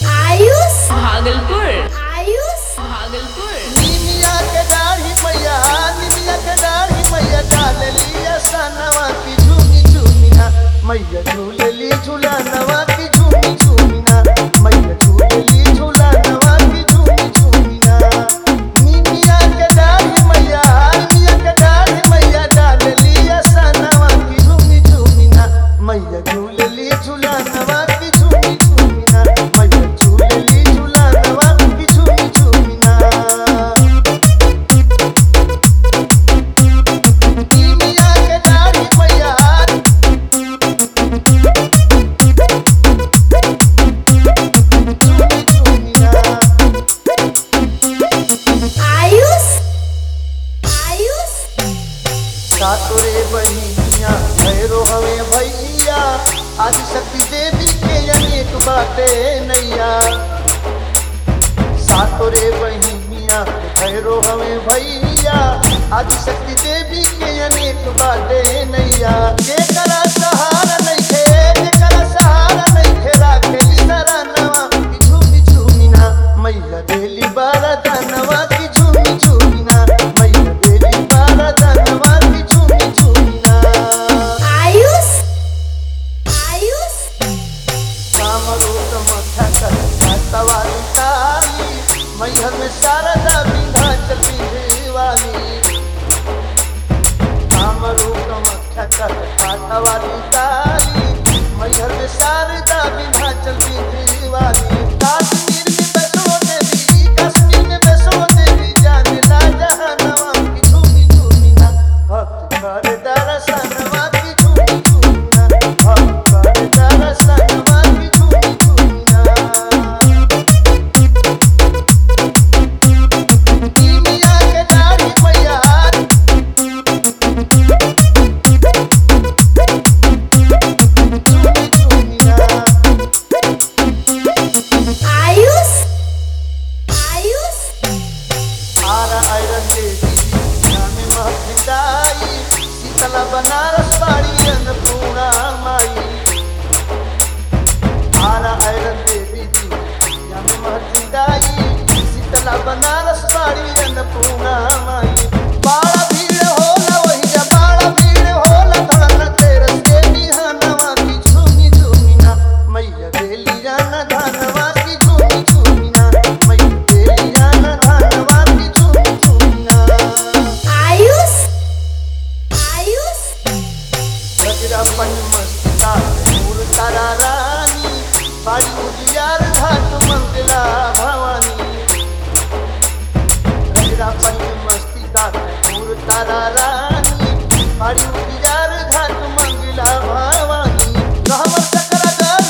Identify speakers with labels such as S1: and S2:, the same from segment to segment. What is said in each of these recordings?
S1: आयुष
S2: भागलपुर
S1: आयुष
S2: भागलपुर
S3: निमिया के दाढ़ी मैया निमिया के दाढ़ी मैया डाल लिया सनवा की झूमी झूमिना मैया झूलली झूला नवा की झूमी झूमिना मैया झूलली झूला नवा की झूमी झूमिना निमिया के दाढ़ी मैया निमिया के दाढ़ी मैया डाल लिया सनवा की झूमी झूमिना मैया झूलली झूला नवा की झूमी झूमिना मैया झूलली झूला नवा की झूमी झूमिना निमिया के दाढ़ी मैया झूमी झूमिना
S1: आयुष आयुष
S3: सातोरे बहिनिया भैरो हवे भैया आदि शक्ति देवी के अनेक बाटे नैया सातोरे बहिनिया भैरो हवे भैया आदि शक्ति देवी के अनेक बाटे नैया जेकरा सहारा नइखे जेकरा सहारा नइखे राखेली सरानवा की झूमी झूमिना मैया देली बारदानवा की झूमी झूमिना मैया देली बारदानवा की झूमी झूमिना
S1: आयुष आयुष
S3: कामरूप मथा कर सवारी काली मैहर में शारदा विंध्याचल विंध्यवाली कामरूप मथा कर सवारी काली मैहर में शारदा विंध्याचल विंध्यवाली कश्मीर में वैष्णो देवी कश्मीर में वैष्णो देवी जाने ला जहानवा की झूमी झूमिना भक्त कर दर्शनवा की झूमी झूमिना भक्त कर दर्शनवा की झूमी झूमिना निमिया के दाढ़ी मैया झूमी झूमिना
S1: आयुष आयुष
S3: आरा आयरन देवी नामे महफिदाई शीतला बनारस बाड़ी अन्नपूर्णा माई आरा आयरन देवी नामे महफिदाई शीतला बनारस बाड़ी अन्नपूर्णा माई बाड़ा भीड़ होला वही जा बाड़ा भीड़ होला धन तेरस के निहनवा की झूमी झूमिना मैया देली जाना धनवा की झूमी झूमिना मैया देली जाना धनवा की झूमी झूमिना
S1: आयुष आयुष
S3: गजरा पंचमस्तिका मूल तारा रानी बाड़ी उजियार घाट मंगला भवानी गजरा पंचमस्तिका मूल तारा रानी बाड़ी उजियार घाट मंगला भवानी कहमर सकरा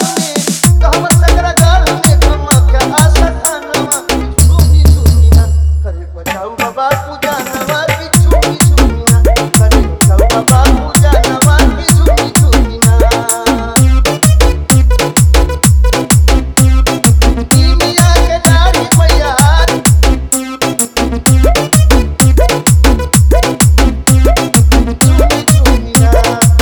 S3: गाल में कमख्या आशा खानवा की झूमी झूमिना करे बचाऊ बाबा पूजा नवा की झूमी झूमिना करे बचाऊ बाबा पूजा नवा की झूमी झूमिना निमिया के दाढ़ी मैया झूमी झूमिना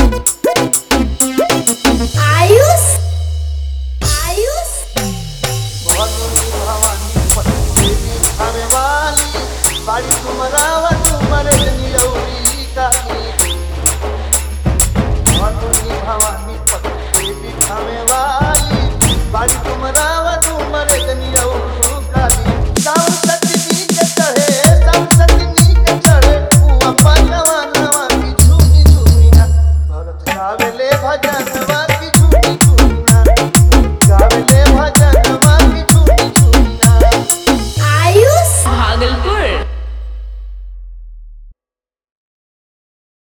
S1: आयुष आयुष
S3: भवानी भवानी देवी हमें वाली बाड़ी तुमरावा तुमरे नियौरी काली